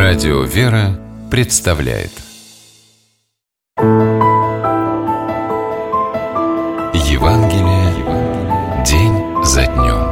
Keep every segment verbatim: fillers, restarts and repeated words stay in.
Радио «Вера» представляет Евангелие день за днем.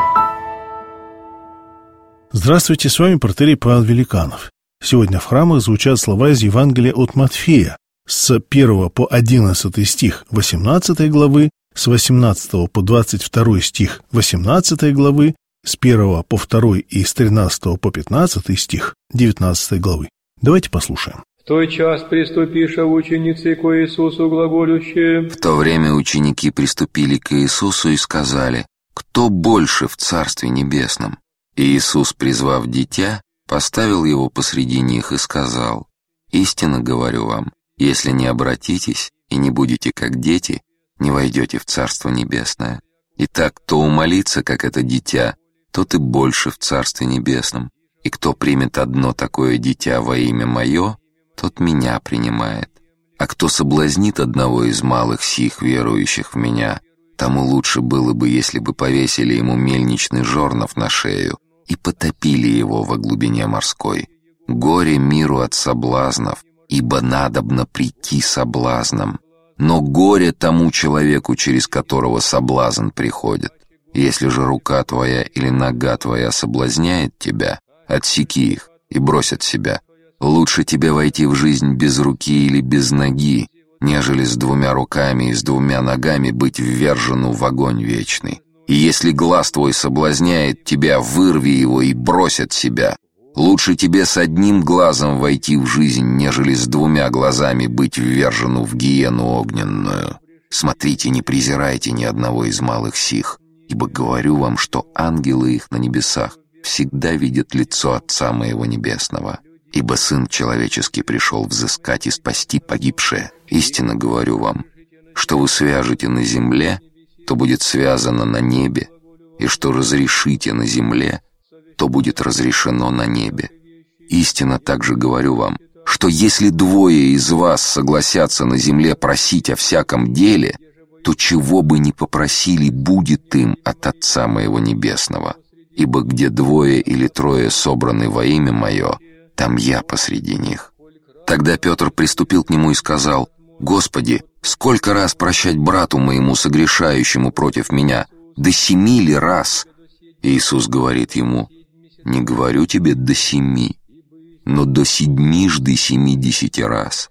Здравствуйте, с вами протоиерей Павел Великанов. Сегодня в храмах звучат слова из Евангелия от Матфея с первого по одиннадцатый стих восемнадцатой главы, с восемнадцатого по двадцать второй стих восемнадцатой главы, с первого по второй и с тринадцатого по пятнадцатый стих девятнадцатой главы. Давайте послушаем. В той час приступиша ученицы к Иисусу глаголющие. В то время ученики приступили к Иисусу и сказали: «Кто больше в Царстве Небесном?» И Иисус, призвав дитя, поставил его посреди них и сказал: «Истинно говорю вам, если не обратитесь и не будете как дети, не войдете в Царство Небесное. Итак, кто умолится, как это дитя, тот и больше в Царстве Небесном. И кто примет одно такое дитя во имя Мое, тот Меня принимает. А кто соблазнит одного из малых сих, верующих в Меня, тому лучше было бы, если бы повесили ему мельничный жорнов на шею и потопили его во глубине морской. Горе миру от соблазнов, ибо надобно прийти соблазном. Но горе тому человеку, через которого соблазн приходит. Если же рука твоя или нога твоя соблазняет тебя, отсеки их и брось от себя. Лучше тебе войти в жизнь без руки или без ноги, нежели с двумя руками и с двумя ногами быть ввержену в огонь вечный. И если глаз твой соблазняет тебя, вырви его и брось от себя. Лучше тебе с одним глазом войти в жизнь, нежели с двумя глазами быть ввержену в гиену огненную. Смотрите, не презирайте ни одного из малых сих, ибо говорю вам, что ангелы их на небесах всегда видят лицо Отца Моего Небесного. Ибо Сын Человеческий пришел взыскать и спасти погибшее. Истинно говорю вам, что вы свяжете на земле, то будет связано на небе, и что разрешите на земле, то будет разрешено на небе. Истинно также говорю вам, что если двое из вас согласятся на земле просить о всяком деле, то чего бы ни попросили, будет им от Отца Моего Небесного. Ибо где двое или трое собраны во имя Мое, там Я посреди них». Тогда Петр приступил к нему и сказал: «Господи, сколько раз прощать брату моему, согрешающему против меня? До семи ли раз?» Иисус говорит ему: «Не говорю тебе до семи, но до седьмижды семидесяти раз».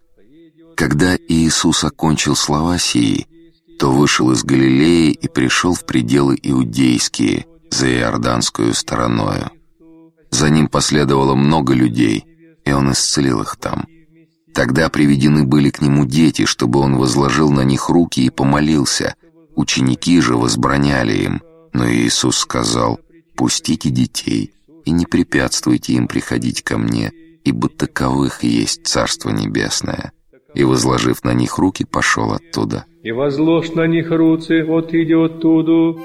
Когда Иисус окончил слова сии, то вышел из Галилеи и пришел в пределы иудейские, за иорданскую стороною. За ним последовало много людей, и он исцелил их там. Тогда приведены были к нему дети, чтобы он возложил на них руки и помолился. Ученики же возбраняли им, но Иисус сказал: «Пустите детей и не препятствуйте им приходить ко мне, ибо таковых есть Царство Небесное». И, возложив на них руки, пошел оттуда. «И возложь на них руцы, вот идет оттуда».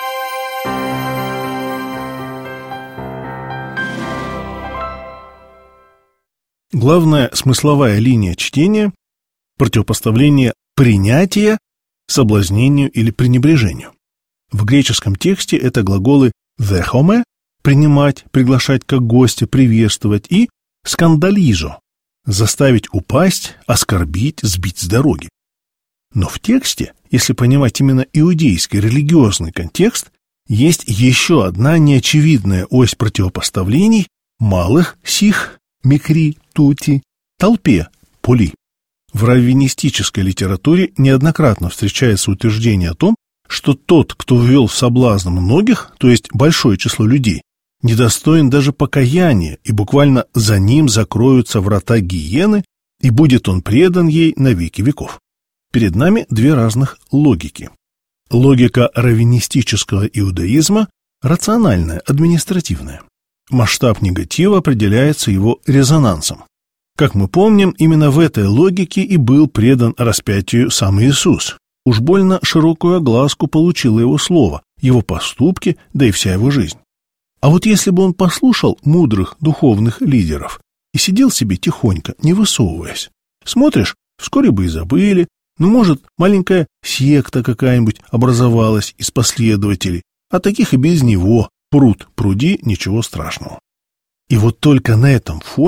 Главная смысловая линия чтения – противопоставление принятия соблазнению или пренебрежению. В греческом тексте это глаголы «дέχоме» – принимать, приглашать как гостя, приветствовать, и «скандализо» – заставить упасть, оскорбить, сбить с дороги. Но в тексте, если понимать именно иудейский религиозный контекст, есть еще одна неочевидная ось противопоставлений малых сих, микри, тути, толпе, поли. В раввинистической литературе неоднократно встречается утверждение о том, что тот, кто ввел в соблазн многих, то есть большое число людей, недостоин даже покаяния, и буквально за ним закроются врата гиены, и будет он предан ей на веки веков. Перед нами две разных логики. Логика раввинистического иудаизма рациональная, административная. Масштаб негатива определяется его резонансом. Как мы помним, именно в этой логике и был предан распятию сам Иисус. Уж больно широкую огласку получило его слово, его поступки, да и вся его жизнь. А вот если бы он послушал мудрых духовных лидеров и сидел себе тихонько, не высовываясь, смотришь, вскоре бы и забыли, ну, может, маленькая секта какая-нибудь образовалась из последователей, а таких и без него пруд пруди, ничего страшного. И вот только на этом фоне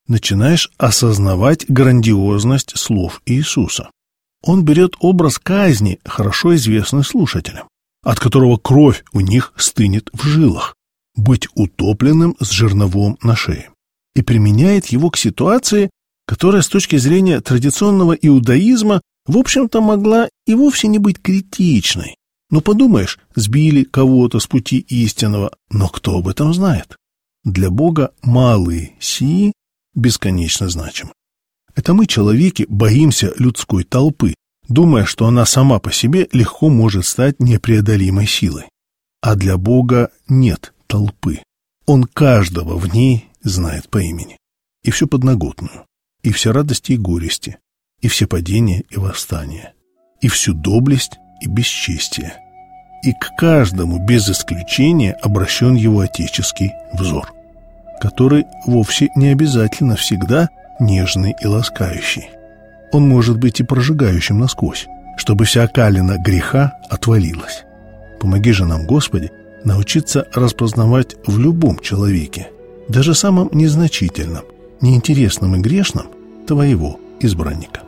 начинаешь осознавать грандиозность слов Иисуса. Он берет образ казни, хорошо известный слушателям, от которого кровь у них стынет в жилах, быть утопленным с жерновом на шее, и применяет его к ситуации, которая с точки зрения традиционного иудаизма, в общем-то, могла и вовсе не быть критичной. Ну, подумаешь, сбили кого-то с пути истинного, но кто об этом знает? Для Бога малые сии бесконечно значимы. Это мы, человеки, боимся людской толпы, думая, что она сама по себе легко может стать непреодолимой силой. А для Бога нет толпы. Он каждого в ней знает по имени. И всю подноготную, и все радости и горести, и все падения и восстания, и всю доблесть и бесчестие. И к каждому без исключения обращен его отеческий взор, который вовсе не обязательно всегда нежный и ласкающий. Он может быть и прожигающим насквозь, чтобы вся окалина греха отвалилась. Помоги же нам, Господи, научиться распознавать в любом человеке, даже самом незначительном, неинтересном и грешном, Твоего избранника.